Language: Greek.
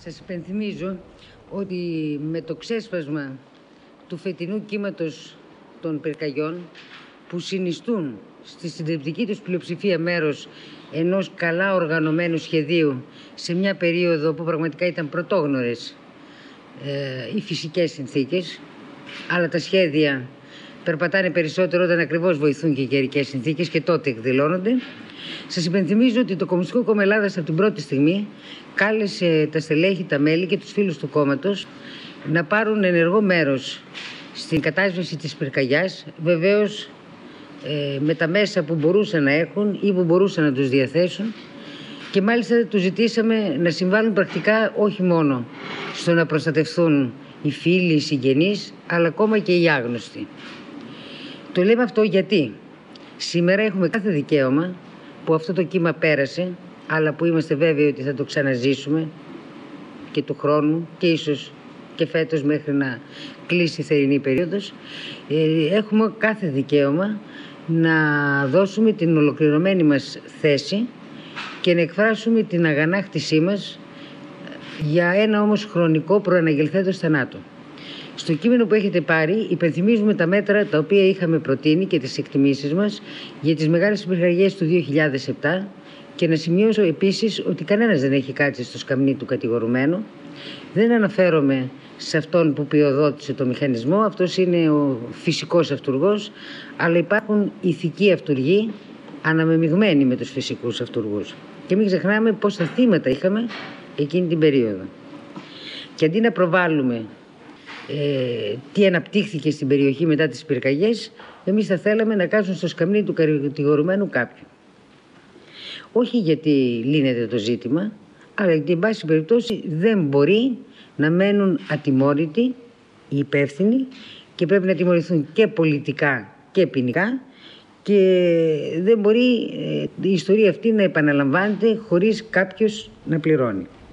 Σας υπενθυμίζω ότι με το ξέσπασμα του φετινού κύματος των πυρκαγιών, που συνιστούν στη συντριπτική τους πλειοψηφία μέρος ενός καλά οργανωμένου σχεδίου σε μια περίοδο που πραγματικά ήταν πρωτόγνωρες οι φυσικές συνθήκες, αλλά τα σχέδια περπατάνε περισσότερο όταν ακριβώς βοηθούν και οι καιρικές συνθήκες και τότε εκδηλώνονται. Σας υπενθυμίζω ότι το Κομμουνιστικό Κόμμα Ελλάδας από την πρώτη στιγμή κάλεσε τα στελέχη, τα μέλη και τους φίλους του κόμματος να πάρουν ενεργό μέρος στην κατάσβεση της πυρκαγιάς, βεβαίως με τα μέσα που μπορούσαν να έχουν ή που μπορούσαν να τους διαθέσουν, και μάλιστα τους ζητήσαμε να συμβάλλουν πρακτικά όχι μόνο στο να προστατευθούν οι φίλοι, οι συγγενείς, αλλά ακόμα και οι άγνωστοι. Το λέμε αυτό γιατί σήμερα έχουμε κάθε δικαίωμα που αυτό το κύμα πέρασε, αλλά που είμαστε βέβαιοι ότι θα το ξαναζήσουμε και του χρόνου και ίσως και φέτος μέχρι να κλείσει η θερινή περίοδος. Έχουμε κάθε δικαίωμα να δώσουμε την ολοκληρωμένη μας θέση και να εκφράσουμε την αγανάκτησή μας για ένα όμως χρονικό προαναγγελθέντος θανάτο. Στο κείμενο που έχετε πάρει υπενθυμίζουμε τα μέτρα τα οποία είχαμε προτείνει και τις εκτιμήσεις μας για τις μεγάλες πυρκαγιές του 2007, και να σημειώσω επίσης ότι κανένας δεν έχει κάτσει στο σκαμνί του κατηγορουμένου. Δεν αναφέρομαι σε αυτόν που πυροδότησε το μηχανισμό, αυτός είναι ο φυσικός αυτουργός, αλλά υπάρχουν ηθικοί αυτουργοί αναμεμειγμένοι με τους φυσικούς αυτουργούς. Και μην ξεχνάμε πόσα θύματα είχαμε εκείνη την περίοδο. Και αντί να προβάλλουμε τι αναπτύχθηκε στην περιοχή μετά τις πυρκαγιές, εμείς θα θέλαμε να κάτσουν στο σκαμνί του κατηγορουμένου κάποιου. Όχι γιατί λύνεται το ζήτημα, αλλά γιατί εν πάση περιπτώσει δεν μπορεί να μένουν ατιμόρυτοι οι υπεύθυνοι και πρέπει να τιμωρηθούν και πολιτικά και ποινικά, και δεν μπορεί η ιστορία αυτή να επαναλαμβάνεται χωρίς κάποιος να πληρώνει.